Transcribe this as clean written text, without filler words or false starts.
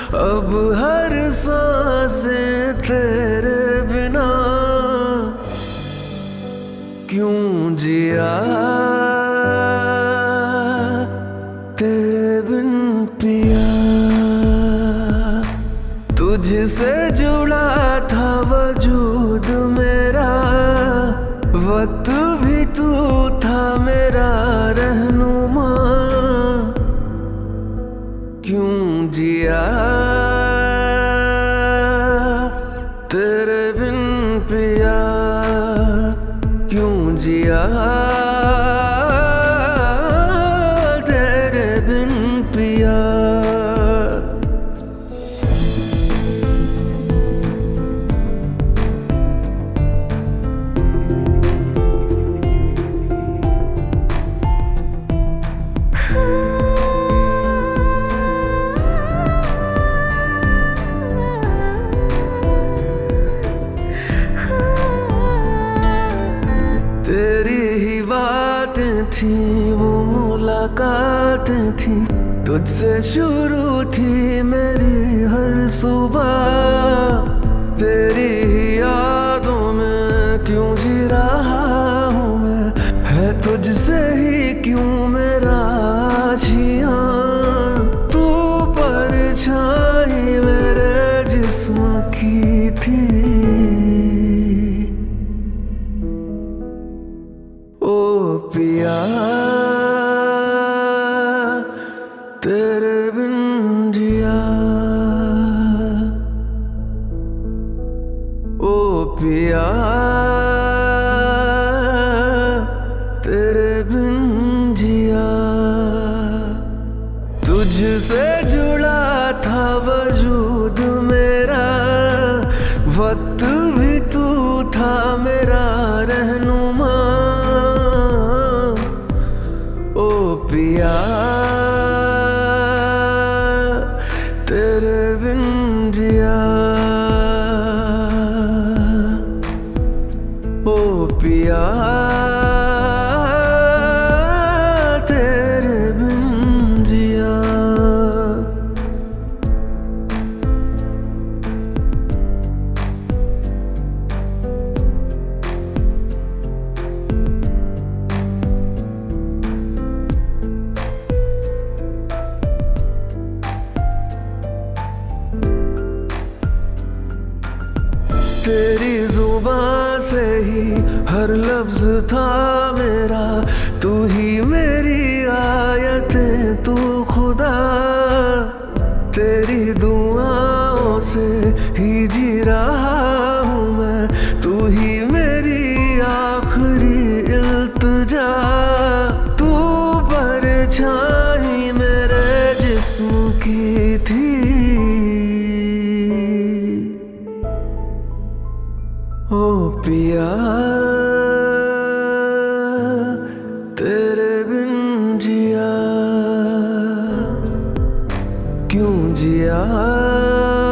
अब हर सांसें तेरे बिना क्यों जिया तेरे बिन पिया। तुझसे जुड़ा था वजूद मेरा, वक्त भी तू था मेरा रहनुमा, क्यों जिया तेरे बिन पिया, क्यों जिया तेरे बिन पिया। तेरी ही बातें थी वो मुलाकातें थी, तुझसे शुरू थी मेरी हर सुबह। तेरी ही यादों में क्यों जी रहा हूँ मैं, है तुझसे ही क्यों मेरा आशियाँ। तू परछाई मेरे जिस्म की थी, ओ पिया तेरे बिन जिया, ओ पिया तेरे बिन जिया। तुझसे जुड़ा था वजूद मेरा, वक्त भी तू था मेरा रहनुमा, ओ पिया तेरे बिन जिया, ओ पिया तेरे बिन जिया। तेरी जुबां से ही हर लफ्ज था मेरा, तू ही मेरी आयतें तू खुदा। तेरी दुआओं से ही जी रहा हूँ मैं, तू ही मेरी आखिरी इल्तिजा। तू परछाई मेरे जिस्म की थी, ओ पिया तेरे बिन जिया, क्यों जिया